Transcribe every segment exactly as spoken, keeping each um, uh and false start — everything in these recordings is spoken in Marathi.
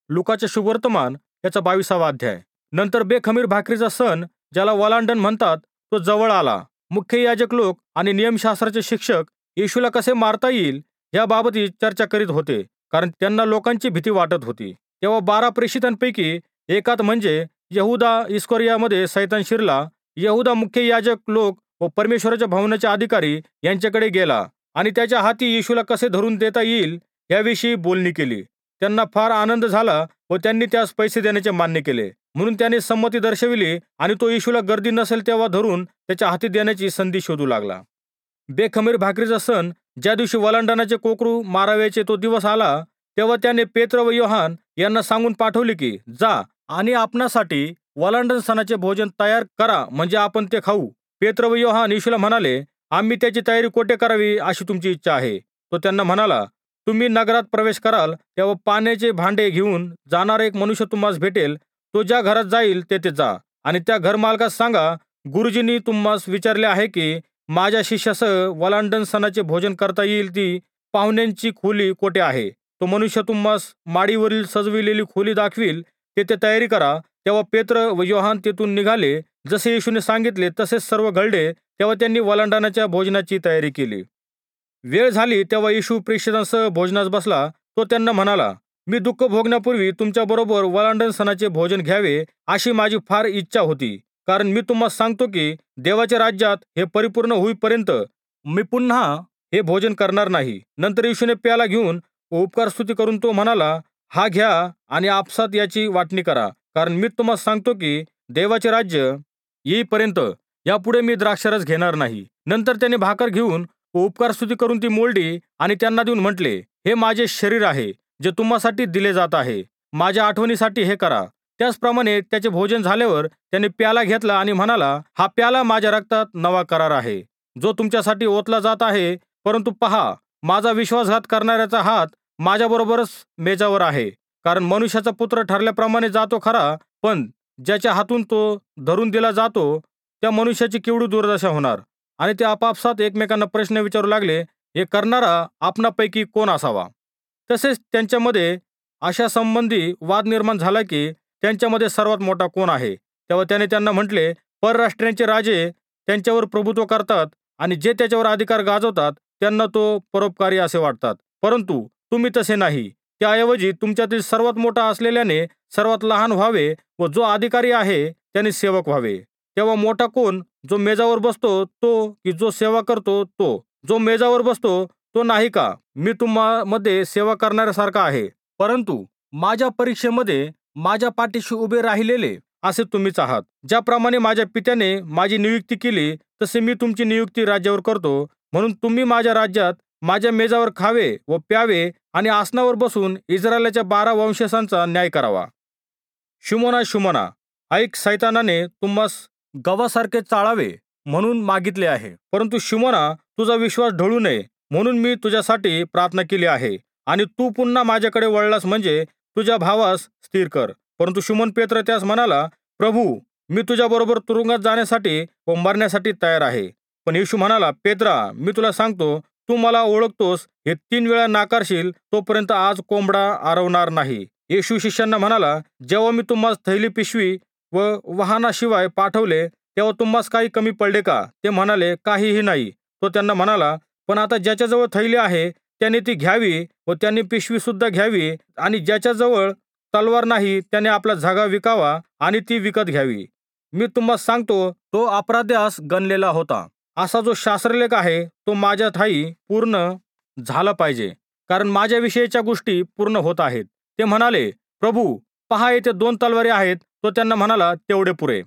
लुकाचे शुभवर्तमान याचा बावीसावा अध्याय. नंतर बेखमीर भाकरीचा सण, ज्याला वलांडण म्हणतात, तो जवळ आला. मुख्य याजक लोक आणि नियमशास्त्राचे शिक्षक येशूला कसे मारता येईल याबाबत चर्चा करीत होते, कारण त्यांना लोकांची भीती वाटत होती. तेव्हा बारा प्रेषितांपैकी एकात म्हणजे यहुदा इस्करियोमध्ये सैतान शिरला. यहुदा मुख्य याजक लोक व परमेश्वराच्या भवनाचे अधिकारी यांच्याकडे गेला आणि त्याच्या हाती येशूला कसे धरून देता येईल याविषयी बोलणी केली. त्यांना फार आनंद झाला व त्यांनी त्यास पैसे देण्याचे मान्य केले. म्हणून त्याने संमती दर्शविली आणि तो येशूला गर्दी नसेल तेव्हा धरून त्याच्या हाती देण्याची संधी शोधू लागला. बेखमीर भाकरीचा सण, ज्या दिवशी वलांडणाचे कोकरू माराव्याचे तो दिवस आला, तेव्हा त्याने पेत्र व योहान यांना सांगून पाठवले की, जा आणि आपणासाठी वलांडण सणाचे भोजन तयार करा, म्हणजे आपण ते खाऊ. पेत्र व योहान येशूला म्हणाले, आम्ही त्याची तयारी कोठे करावी अशी तुमची इच्छा आहे? तो त्यांना म्हणाला, तुम्ही नगरात प्रवेश कराल तेव्हा पाण्याचे भांडे घेऊन जाणारा एक मनुष्य तुम्हाला भेटेल. तो ज्या घरात जाईल तेथे जा आणि त्या घरमालकास सांगा, गुरुजींनी तुम्हाला विचारले आहे की माझ्या शिष्यासह वलांडण सणाचे भोजन करता येईल ती पाहुण्यांची खोली कोठे आहे. तो मनुष्य तुम्हाला माडीवरील सजविलेली खोली दाखवील, तेथे तयारी करा. तेव्हा पेत्र व योहान तेथून निघाले. जसे येशूने सांगितले तसेच सर्व घडले. तेव्हा त्यांनी वलांडणाच्या भोजनाची तयारी केली. वेळ झाली तेव्हा येशू प्रेषितांसह भोजनास बसला. तो त्यांना म्हणाला, मी दुःख भोगण्यापूर्वी तुमच्याबरोबर वलांडण सणाचे भोजन घ्यावे अशी माझी फार इच्छा होती. कारण मी तुम्हाला सांगतो की देवाच्या राज्यात हे परिपूर्ण होईपर्यंत मी पुन्हा हे भोजन करणार नाही. नंतर येशूने प्याला घेऊन उपकार स्तुती करून तो म्हणाला, हा घ्या आणि आपसात याची वाटणी करा, कारण मी तुम्हाला सांगतो की देवाचे राज्य येईपर्यंत यापुढे मी द्राक्षरस घेणार नाही. नंतर त्याने भाकर घेऊन उपकार स्तुती करून ती मोडली आणि त्यांना देऊन म्हटले, हे माझे शरीर आहे जे तुम्हासाठी दिले जात आहे. माझ्या आठवणीसाठी हे करा. त्याचप्रमाणे त्याचे भोजन झाल्यावर त्याने प्याला घेतला आणि म्हणाला, हा प्याला माझ्या रक्तात नवा करार आहे, जो तुमच्यासाठी ओतला जात आहे. परंतु पहा, माझा विश्वासघात करणाऱ्याचा हात माझ्याबरोबरच मेजावर आहे. कारण मनुष्याचा पुत्र ठरल्याप्रमाणे जातो खरा, पण ज्याच्या हातून तो धरून दिला जातो त्या मनुष्याची केवढी दुर्दशा होणार. आणि ते आपापसात एकमेकांना प्रश्न विचारू लागले, हे करणारा आपणापैकी कोण असावा. तसेच त्यांच्यामध्ये अशा संबंधी वाद निर्माण झाला की त्यांच्यामध्ये सर्वात मोठा कोण आहे. तेव्हा त्याने त्यांना म्हटले, परराष्ट्रीयांचे राजे त्यांच्यावर प्रभुत्व करतात आणि जे त्याच्यावर अधिकार गाजवतात त्यांना तो परोपकारी असे वाटतात. परंतु तुम्ही तसे नाही. त्याऐवजी तुमच्यातील सर्वात मोठा असलेल्याने सर्वात लहान व्हावे व जो अधिकारी आहे त्याने सेवक व्हावे. तेव्हा मोठा कोण, जो मेजावर बसतो तो की जो सेवा करतो तो? जो मेजावर बसतो तो नाही का? मी तुम्हामध्ये सेवा करणाऱ्यासारखा आहे. परंतु माझ्या परीक्षेमध्ये माझ्या पाठीशी उभे राहिलेले असे तुम्हीच आहात. ज्याप्रमाणे माझ्या पित्याने माझी नियुक्ती केली तसे मी तुमची नियुक्ती राज्यावर करतो. म्हणून तुम्ही माझ्या राज्यात माझ्या मेजावर खावे व प्यावे आणि आसनावर बसून इस्रायलाच्या बारा वंशजांचा न्याय करावा. शिमोना, शिमोना, ऐक, सैतानाने तुम्हास गव्हासारखे चाळावे म्हणून मागितले आहे. परंतु शिमोना, तुझा विश्वास ढळू नये म्हणून मी तुझ्यासाठी प्रार्थना केली आहे आणि तू पुन्हा माझ्याकडे वळलास म्हणजे तुझ्या भावास स्थिर कर. परंतु शिमोन पेत्र त्यास म्हणाला, प्रभू, मी तुझ्याबरोबर तुरुंगात जाण्यासाठी व मरण्यासाठी तयार आहे. पण येशू म्हणाला, पेत्रा, मी तुला सांगतो, तू मला ओळखतोस हे तीन वेळा नाकारशील तोपर्यंत आज कोंबडा आरवणार नाही. येशू शिष्यांना म्हणाला, जेव्हा मी तुम्हाला थैली, पिशवी व वाहनाशिवाय पाठवले तेव्हा तुम्हास काही कमी पडले का? ते म्हणाले, काहीही नाही. तो त्यांना म्हणाला, पण आता ज्याच्याजवळ थैली आहे त्याने ती घ्यावी व त्यांनी पिशवी सुद्धा घ्यावी, आणि ज्याच्याजवळ तलवार नाही त्याने आपला झगा विकावा आणि ती विकत घ्यावी. मी तुम्हाला सांगतो, तो अपराध्यास गणलेला होता. असा जो शास्त्रलेख आहे तो माझ्या ठायी पूर्ण झाला पाहिजे, कारण माझ्या विषयीच्या गोष्टी पूर्ण होत आहेत. ते म्हणाले, प्रभू, पहा, येथे दोन तलवारी आहेत. तो त्यांना म्हणाला, तेवढे पुरे.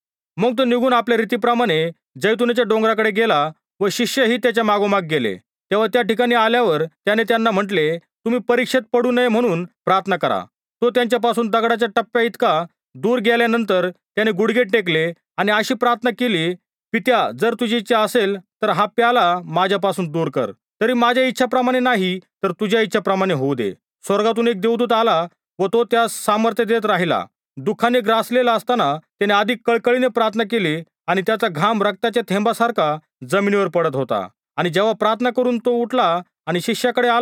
मग तो निघून आपल्या रीतीप्रमाणे जैतुनाच्या डोंगराकडे गेला व शिष्यही त्याच्या मागोमाग गेले. तेव्हा त्या ठिकाणी आल्यावर त्याने त्यांना म्हटले, तुम्ही परीक्षेत पडू नये म्हणून प्रार्थना करा. तो त्यांच्यापासून दगडाच्या टप्प्या इतका दूर गेल्यानंतर त्याने गुडघे टेकले आणि अशी प्रार्थना केली, पित्या, जर तुझी इच्छा असेल तर हा प्याला माझ्यापासून दूर कर. तरी माझ्या इच्छाप्रमाणे नाही तर तुझ्या इच्छाप्रमाणे होऊ दे. स्वर्गातून एक देवदूत आला व तो त्यास सामर्थ्य देत राहिला. दुःखाने ग्रासलेला असताना त्याने अधिक कळकळीने प्रार्थना केली आणि त्याचा घाम रक्ताच्या थेंबासारखा जमिनीवर पडत होता. आणि जेव्हा प्रार्थना करून तो उठला आणि शिष्याकडे आला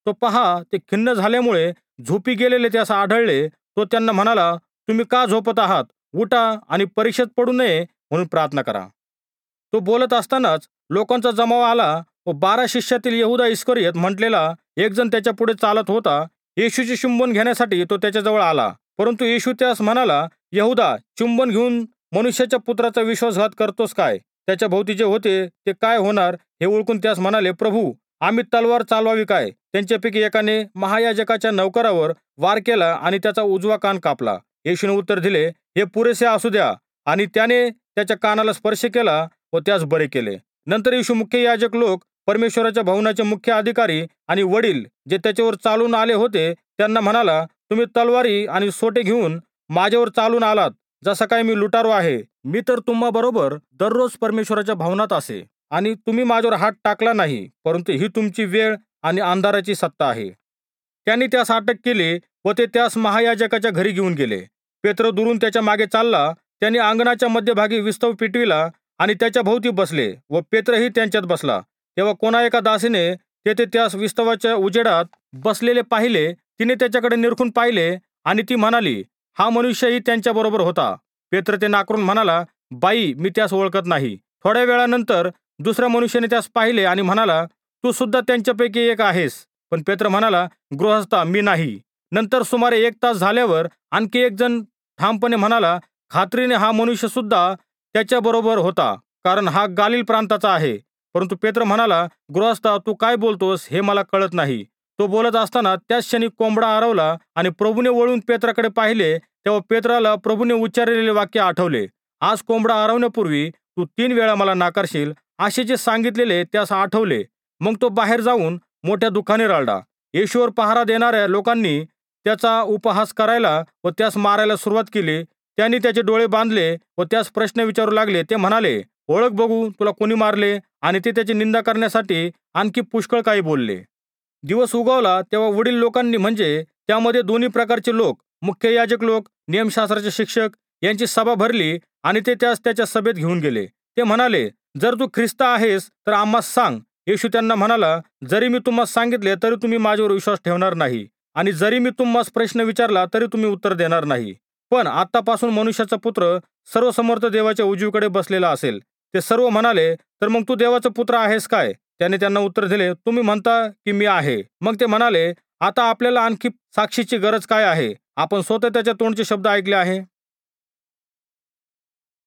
तो पहा ते खिन्न झाल्यामुळे झोपी गेलेले त्यास आढळले. तो त्यांना म्हणाला, तुम्ही का झोपत आहात? उठा आणि परीक्षेत पडू नये म्हणून प्रार्थना करा. तो बोलत असतानाच लोकांचा जमाव आला व बारा शिष्यातील यहुदा इस्करियोत म्हटलेला एक जण त्याच्या पुढे चालत होता. येशूचे चुंबन घेण्यासाठी तो त्याच्याजवळ आला. परंतु येशू त्यास म्हणाला, यहुदा, चुंबन घेऊन मनुष्याच्या पुत्राचा विश्वासघात करतोस काय? त्याच्या भोवती जे होते ते काय होणार हे ओळखून त्यास म्हणाले, प्रभू, आम्ही तलवार चालवावी काय? त्यांच्यापैकी एकाने महायाजकाच्या नौकरावर वार केला आणि त्याचा उजवा कान कापला. येशूने उत्तर दिले, हे पुरेसे असू द्या. आणि त्याने त्याच्या कानाला स्पर्श केला व त्यास बरे केले. नंतर येशू मुख्य याजक लोक, परमेश्वराच्या भवनाचे मुख्य अधिकारी आणि वडील जे त्याच्यावर चालून आले होते त्यांना म्हणाला, तुम्ही तलवारी आणि सोटे घेऊन माझ्यावर चालून आलात, जसा काय मी लुटारू आहे. मी तर तुम्हा बरोबर दररोज परमेश्वराच्या भवनात असे आणि तुम्ही माझ्यावर हात टाकला नाही, परंतु ही तुमची वेळ आणि अंधाराची सत्ता आहे. त्यांनी त्यास अटक केली व ते त्यास महायाजकाच्या घरी घेऊन गेले. पेत्र दुरून त्याच्या मागे चालला. त्यांनी अंगणाच्या मध्यभागी विस्तव पेटविला आणि त्याच्या भोवती बसले व पेत्रही त्यांच्यात बसला. तेव्हा कोणा एका दासीने तेथे त्यास विस्तवाच्या उजेडात बसलेले पाहिले. तिने त्याच्याकडे निरखून पाहिले आणि ती म्हणाली, हा मनुष्यही त्यांच्या बरोबर होता. पेत्र ते नाकारून म्हणाला, बाई, मी त्यास ओळखत नाही. थोड्या वेळानंतर दुसऱ्या मनुष्याने त्यास पाहिले आणि म्हणाला, तू सुद्धा त्यांच्यापैकी एक आहेस. पण पेत्र म्हणाला, गृहस्था, मी नाही. नंतर सुमारे एक तास झाल्यावर आणखी एक जण ठामपणे म्हणाला, खात्रीने हा मनुष्य सुद्धा त्याच्या बरोबर होता, कारण हा गालील प्रांताचा आहे. परंतु पेत्र म्हणाला, गृहस्था, तू काय बोलतोस हे मला कळत नाही. तो बोलत असताना त्याच क्षणी कोंबडा आरवला आणि प्रभूने वळून पेत्राकडे पाहिले. तेव्हा पेत्राला प्रभूने उच्चारलेले वाक्य आठवले, आज कोंबडा आरवण्यापूर्वी तू तीन वेळा मला नाकारशील. असे जे सांगितलेले त्यास आठवले. मग तो बाहेर जाऊन मोठ्या दुःखाने रडला. येशूवर पहारा देणाऱ्या लोकांनी त्याचा उपहास करायला व त्यास मारायला सुरुवात केली. त्यांनी त्याचे डोळे बांधले व त्यास प्रश्न विचारू लागले. ते म्हणाले, ओळख बघू, तुला कोणी मारले? आणि ते त्याची निंदा करण्यासाठी आणखी पुष्कळ काही बोलले. दिवस उगवला तेव्हा वडील लोकांनी, म्हणजे त्यामध्ये दोन्ही प्रकारचे लोक, मुख्य याजक लोक, नियमशास्त्राचे शिक्षक यांची सभा भरली आणि ते त्यास त्याच्या सभेत घेऊन गेले. ते म्हणाले, जर तू ख्रिस्त आहेस तर आम्हास सांग. येशू त्यांना म्हणाला, जरी मी तुम्हास सांगितले तरी तुम्ही माझ्यावर विश्वास ठेवणार नाही, आणि जरी मी तुम्हास प्रश्न विचारला तरी तुम्ही उत्तर देणार नाही. पण आतापासून मनुष्याचा पुत्र सर्वसमर्थ देवाच्या उजवीकडे बसलेला असेल. ते सर्व म्हणाले, तर मग तू देवाचा पुत्र आहेस काय? त्याने त्यांना उत्तर दिले, तुम्ही म्हणता की मी आहे. मग ते म्हणाले, आता आपल्याला आणखी साक्षीची गरज काय आहे? आपण स्वतः त्याच्या तोंडचे शब्द ऐकले आहे.